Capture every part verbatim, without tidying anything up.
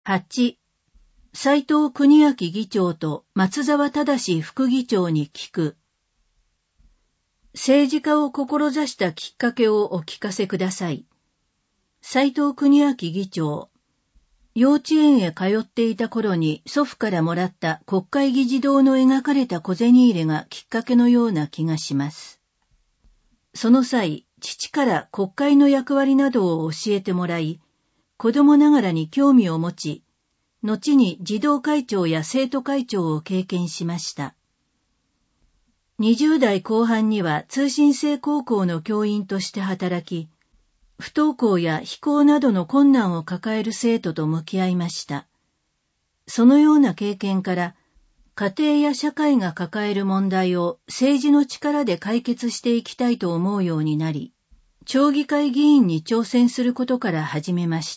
はち、斉藤国明議長と松沢正副議長に聞く。政治家を志したきっかけをお聞かせください。斉藤国明議長。幼稚園へ通っていた頃に祖父からもらった国会議事堂の描かれた小銭入れがきっかけのような気がします。その際、父から国会の役割などを教えてもらい、子供ながらに興味を持ち、後に児童会長や生徒会長を経験しました。にじゅう代後半には通信制高校の教員として働き、不登校や非行などの困難を抱える生徒と向き合いました。そのような経験から、家庭や社会が抱える問題を政治の力で解決していきたいと思うようになり、町議会議員に挑戦することから始めました。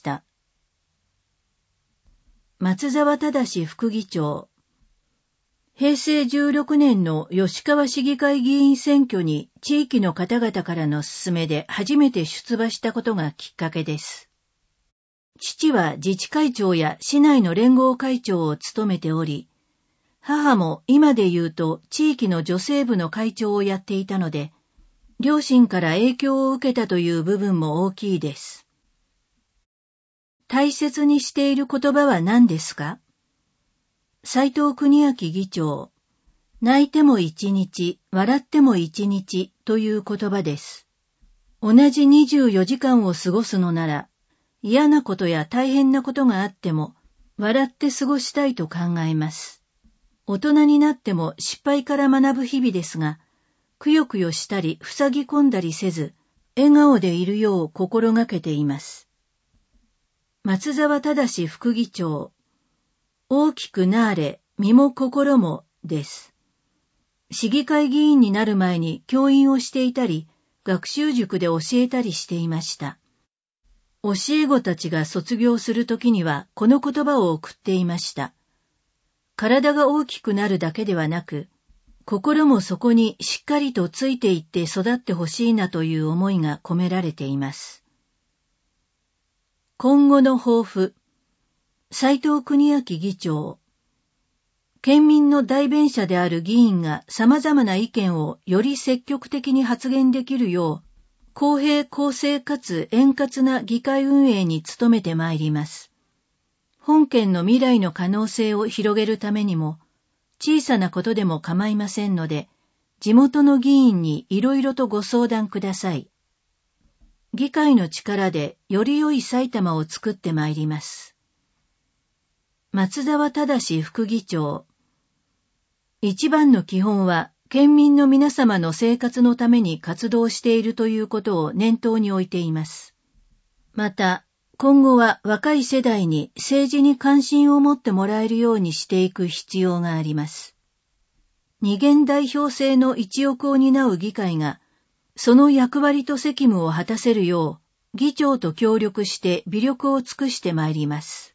松沢正副議長。平成じゅうろくねんの吉川市議会議員選挙に地域の方々からの勧めで初めて出馬したことがきっかけです。父は自治会長や市内の連合会長を務めており、母も今で言うと地域の女性部の会長をやっていたので、両親から影響を受けたという部分も大きいです。大切にしている言葉は何ですか？斉藤国明議長、泣いても一日、笑っても一日という言葉です。同じにじゅうよじかんを過ごすのなら、嫌なことや大変なことがあっても、笑って過ごしたいと考えます。大人になっても失敗から学ぶ日々ですが、くよくよしたり塞ぎ込んだりせず、笑顔でいるよう心がけています。松沢正副議長、大きくなーれ、身も心も、です。市議会議員になる前に教員をしていたり、学習塾で教えたりしていました。教え子たちが卒業するときにはこの言葉を送っていました。体が大きくなるだけではなく、心もそこにしっかりとついていって育ってほしいなという思いが込められています。今後の抱負。斉藤国明議長。県民の代弁者である議員が様々な意見をより積極的に発言できるよう、公平公正かつ円滑な議会運営に努めてまいります。本県の未来の可能性を広げるためにも、小さなことでも構いませんので、地元の議員にいろいろとご相談ください。議会の力でより良い埼玉を作ってまいります。松沢正副議長。一番の基本は、県民の皆様の生活のために活動しているということを念頭に置いています。また、今後は若い世代に政治に関心を持ってもらえるようにしていく必要があります。二元代表制の一翼を担う議会が、その役割と責務を果たせるよう、議長と協力して微力を尽くしてまいります。